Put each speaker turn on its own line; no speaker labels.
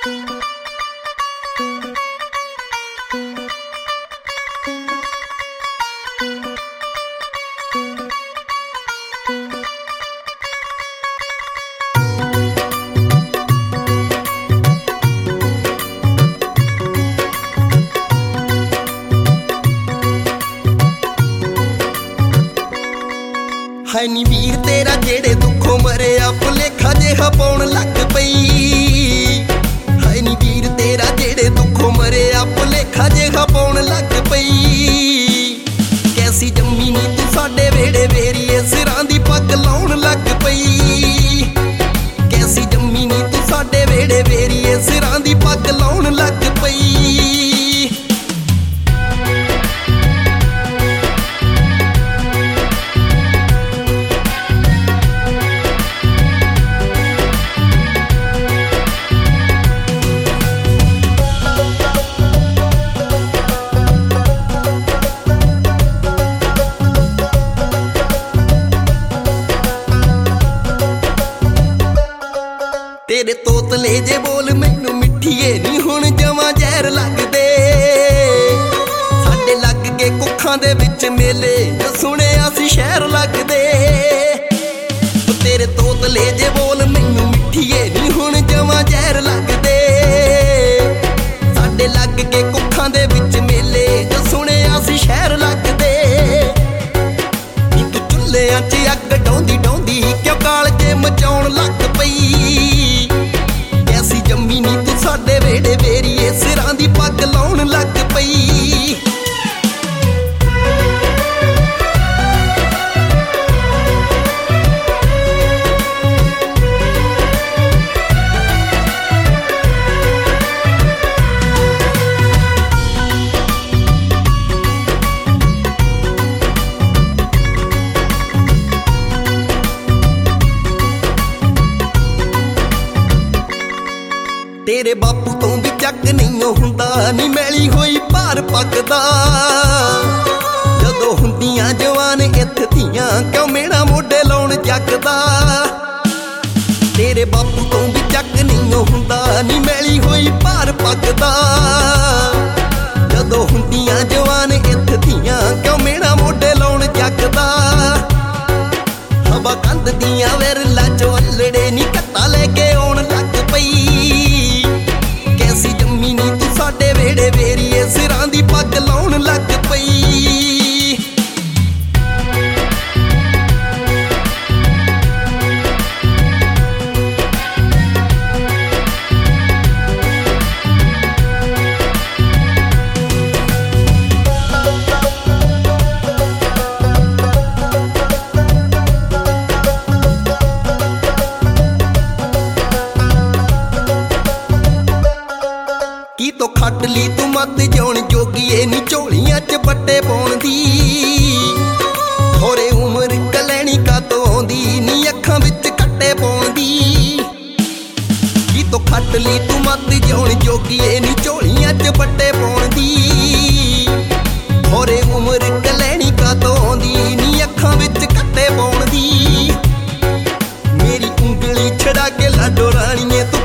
है नी वीर तेरा जेड़े दुखों मरिया भुलेखा जिहा पाउण लग पई। है नी वीर तेरा जेड़े दुखों मरिया भुलेखा जिहा पाउण लग पई। कैसी जम्मी नी तू साडे वेड़े वेरीए सिरां दी पग लाउण लग पई। कैसी जम्मी नी तू साडे वेड़े वेरीए सिरां दी पग लाउण लग पई। तेरे तोतले जे बोल मैनू मिठीए नी हुण जवां जहर लगदे। साडे लग के कुखां दे विच मेले जो सुणिया सी शहर लगदे। तेरे तोतले जे बोल मैनू मिठीए नी हुण जवां जहर लगदे। साडे लग के कुखां दे विच मेले जो सुणिया सी शहर लगदे। नी तू चुल्हिਆਂ 'ਚ अग डौंदी डौंदी क्यों कालजे मचाउण लग पई। कैसी जम्मी नी तू साडे वेड़े वेरीए सिरां दी पग लाउण लग पई। तेरे बापू तो भी चक नहीं हुंदा नी मैली होई भार पकदा। जदों हुंदियां जवान इत्थे धीआं क्यों मेरा मोढे लाउण जगदा। तेरे बापू तो भी चक नहीं हुंदा नी मैली होई भार पकदा। जदों हुंदियां जवान इत्थे धीआं क्यों मेरा मोढे लाउण जगदा। हवा कंध दियां विरला चों अल्लड़े नी कत्ता लेके आउण लग पई। कैसी जम्मी नी तू साडे वेड़े वेरीए सिरां दी पग लाउण लग पई। की तो खट ली तू मत जाउण जोगीए नी झोलियां 'च बट्टे पाउण दी। होरे उमर कलैणी का तो आउंदी नी अखां विच कट्टे पाउण दी। की तो खट ली तू मत जाउण जोगीए नी झोलियां 'च बट्टे पाउण दी। होरे उमर कलैणी का तो आउंदी नी अखां विच कट्टे पाउण दी। मेरी उंगली छड़ा के लाडो राणीए तू